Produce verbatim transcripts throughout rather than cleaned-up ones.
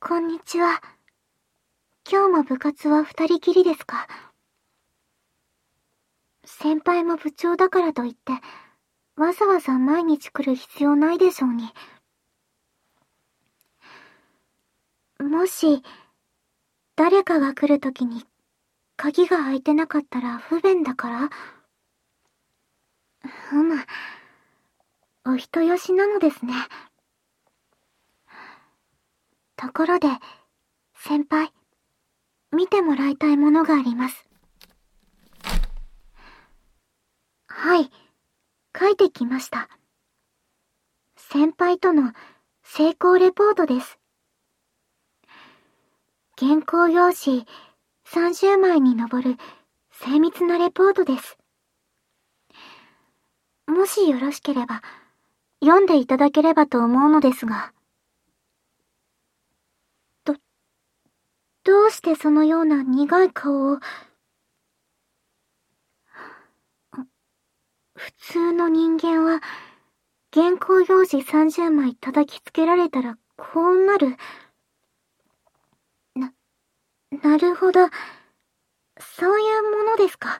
こんにちは。今日も部活は二人きりですか？先輩も部長だからといって、わざわざ毎日来る必要ないでしょうに。もし、誰かが来るときに、鍵が開いてなかったら不便だから？ふむ。お人よしなのですね。ところで、先輩、見てもらいたいものがあります。はい、書いてきました。先輩との成功レポートです。原稿用紙さんじゅうまいに上る精密なレポートです。もしよろしければ、読んでいただければと思うのですが。ど、どうしてそのような苦い顔を。普通の人間は、原稿用紙さんじゅうまい叩きつけられたらこうなる。な、なるほど。そういうものですか。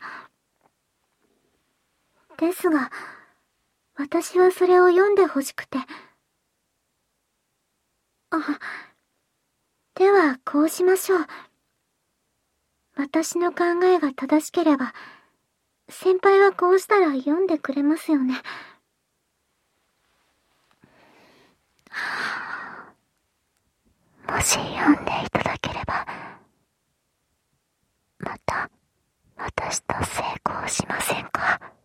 ですが、私はそれを読んで欲しくて。あ、ではこうしましょう。私の考えが正しければ、先輩はこうしたら読んでくれますよね。もし読んでいただければ、また私と成功しませんか？